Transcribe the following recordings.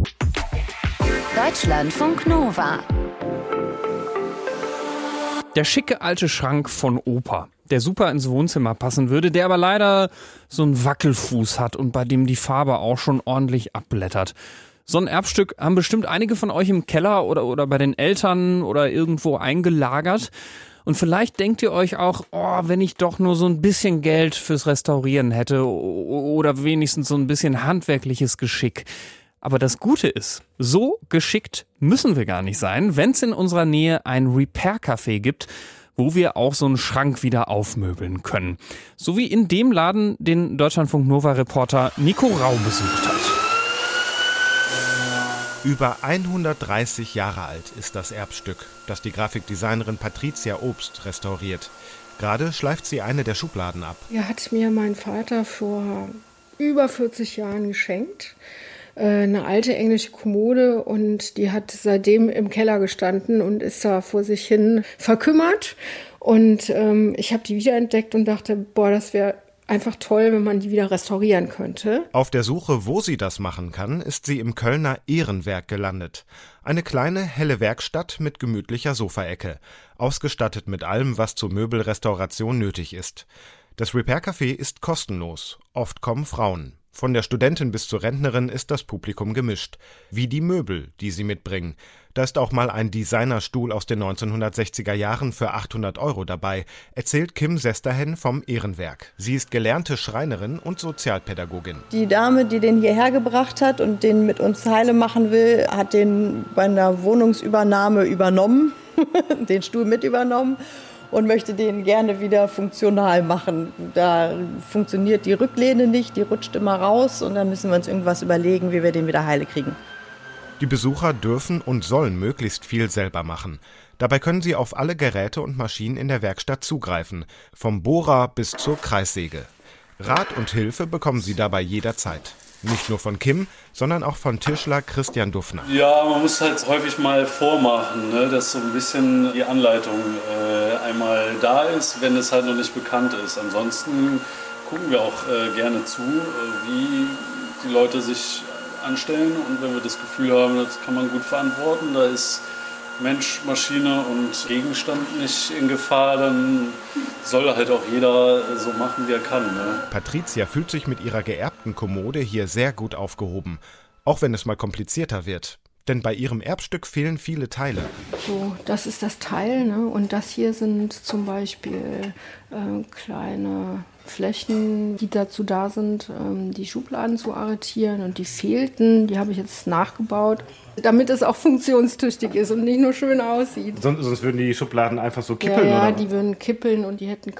Deutschlandfunk Nova. Der schicke alte Schrank von Opa, der super ins Wohnzimmer passen würde, der aber leider so einen Wackelfuß hat und bei dem die Farbe auch schon ordentlich abblättert. So ein Erbstück haben bestimmt einige von euch im Keller oder bei den Eltern oder irgendwo eingelagert. Und vielleicht denkt ihr euch auch, wenn ich doch nur so ein bisschen Geld fürs Restaurieren hätte oder wenigstens so ein bisschen handwerkliches Geschick. Aber das Gute ist, so geschickt müssen wir gar nicht sein, wenn es in unserer Nähe ein Repair-Café gibt, wo wir auch so einen Schrank wieder aufmöbeln können. So wie in dem Laden, den Deutschlandfunk-Nova-Reporter Nico Rau besucht hat. Über 130 Jahre alt ist das Erbstück, das die Grafikdesignerin Patricia Obst restauriert. Gerade schleift sie eine der Schubladen ab. Ja, hat mir mein Vater vor über 40 Jahren geschenkt. Eine alte englische Kommode, und die hat seitdem im Keller gestanden und ist da vor sich hin verkümmert. Und ich habe die wiederentdeckt und dachte, das wäre einfach toll, wenn man die wieder restaurieren könnte. Auf der Suche, wo sie das machen kann, ist sie im Kölner Ehrenwerk gelandet. Eine kleine, helle Werkstatt mit gemütlicher Sofaecke, ausgestattet mit allem, was zur Möbelrestauration nötig ist. Das Repair-Café ist kostenlos. Oft kommen Frauen. Von der Studentin bis zur Rentnerin ist das Publikum gemischt. Wie die Möbel, die sie mitbringen. Da ist auch mal ein Designerstuhl aus den 1960er Jahren für 800 € dabei, erzählt Kim Sesterhen vom Ehrenwerk. Sie ist gelernte Schreinerin und Sozialpädagogin. Die Dame, die den hierher gebracht hat und den mit uns heile machen will, hat den bei einer Wohnungsübernahme übernommen, den Stuhl mit übernommen. Und möchte den gerne wieder funktional machen. Da funktioniert die Rücklehne nicht, die rutscht immer raus, und dann müssen wir uns irgendwas überlegen, wie wir den wieder heile kriegen. Die Besucher dürfen und sollen möglichst viel selber machen. Dabei können sie auf alle Geräte und Maschinen in der Werkstatt zugreifen, vom Bohrer bis zur Kreissäge. Rat und Hilfe bekommen sie dabei jederzeit. Nicht nur von Kim, sondern auch von Tischler Christian Duffner. Ja, man muss halt häufig mal vormachen, ne, dass so ein bisschen die Anleitung einmal da ist, wenn es halt noch nicht bekannt ist. Ansonsten gucken wir auch gerne zu, wie die Leute sich anstellen. Und wenn wir das Gefühl haben, das kann man gut verantworten, da ist Mensch, Maschine und Gegenstand nicht in Gefahr, dann soll halt auch jeder so machen, wie er kann. Ne? Patricia fühlt sich mit ihrer geerbten Kommode hier sehr gut aufgehoben, auch wenn es mal komplizierter wird. Denn bei ihrem Erbstück fehlen viele Teile. So, das ist das Teil, ne? Und das hier sind zum Beispiel kleine Flächen, die dazu da sind, die Schubladen zu arretieren. Und die fehlten, die habe ich jetzt nachgebaut, damit es auch funktionstüchtig ist und nicht nur schön aussieht. Sonst würden die Schubladen einfach so kippeln, ja, oder? Die würden kippeln und die hätten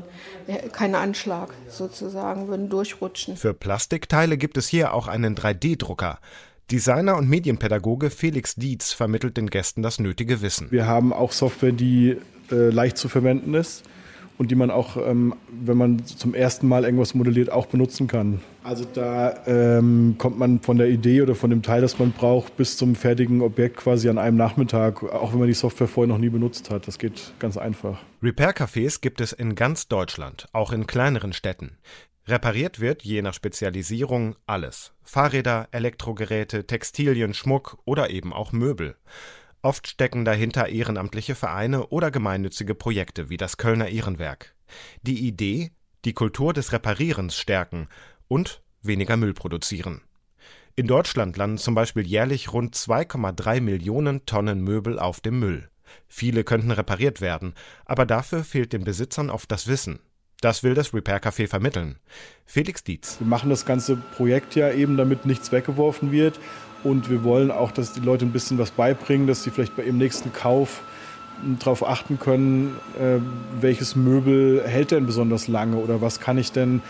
keinen Anschlag sozusagen, würden durchrutschen. Für Plastikteile gibt es hier auch einen 3D-Drucker. Designer und Medienpädagoge Felix Dietz vermittelt den Gästen das nötige Wissen. Wir haben auch Software, die leicht zu verwenden ist und die man auch, wenn man zum ersten Mal irgendwas modelliert, auch benutzen kann. Also da kommt man von der Idee oder von dem Teil, das man braucht, bis zum fertigen Objekt quasi an einem Nachmittag, auch wenn man die Software vorher noch nie benutzt hat. Das geht ganz einfach. Repair-Cafés gibt es in ganz Deutschland, auch in kleineren Städten. Repariert wird, je nach Spezialisierung, alles. Fahrräder, Elektrogeräte, Textilien, Schmuck oder eben auch Möbel. Oft stecken dahinter ehrenamtliche Vereine oder gemeinnützige Projekte wie das Kölner Ehrenwerk. Die Idee: die Kultur des Reparierens stärken und weniger Müll produzieren. In Deutschland landen zum Beispiel jährlich rund 2,3 Millionen Tonnen Möbel auf dem Müll. Viele könnten repariert werden, aber dafür fehlt den Besitzern oft das Wissen. Das will das Repair-Café vermitteln. Felix Dietz. Wir machen das ganze Projekt ja eben, damit nichts weggeworfen wird. Und wir wollen auch, dass die Leute ein bisschen was beibringen, dass sie vielleicht bei ihrem nächsten Kauf darauf achten können, welches Möbel hält denn besonders lange oder was kann ich denn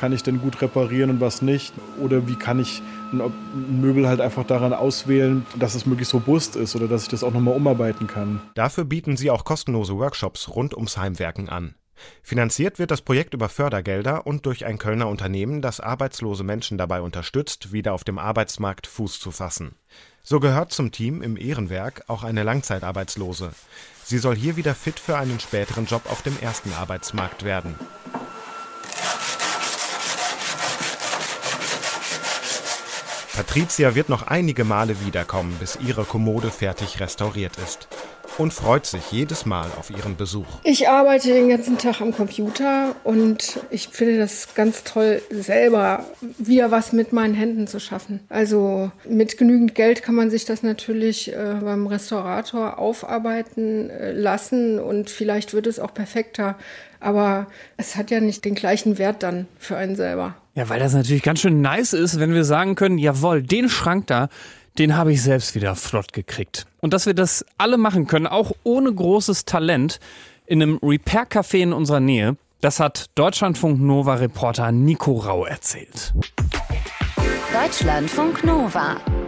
gut reparieren und was nicht. Oder wie kann ich ein Möbel halt einfach daran auswählen, dass es möglichst robust ist oder dass ich das auch nochmal umarbeiten kann. Dafür bieten sie auch kostenlose Workshops rund ums Heimwerken an. Finanziert wird das Projekt über Fördergelder und durch ein Kölner Unternehmen, das arbeitslose Menschen dabei unterstützt, wieder auf dem Arbeitsmarkt Fuß zu fassen. So gehört zum Team im Ehrenwerk auch eine Langzeitarbeitslose. Sie soll hier wieder fit für einen späteren Job auf dem ersten Arbeitsmarkt werden. Patricia wird noch einige Male wiederkommen, bis ihre Kommode fertig restauriert ist. Und freut sich jedes Mal auf ihren Besuch. Ich arbeite den ganzen Tag am Computer und ich finde das ganz toll, selber wieder was mit meinen Händen zu schaffen. Also mit genügend Geld kann man sich das natürlich beim Restaurator aufarbeiten lassen und vielleicht wird es auch perfekter. Aber es hat ja nicht den gleichen Wert dann für einen selber. Ja, weil das natürlich ganz schön nice ist, wenn wir sagen können, jawohl, den Schrank da, den habe ich selbst wieder flott gekriegt. Und dass wir das alle machen können, auch ohne großes Talent, in einem Repair-Café in unserer Nähe, das hat Deutschlandfunk Nova-Reporter Nico Rau erzählt. Deutschlandfunk Nova.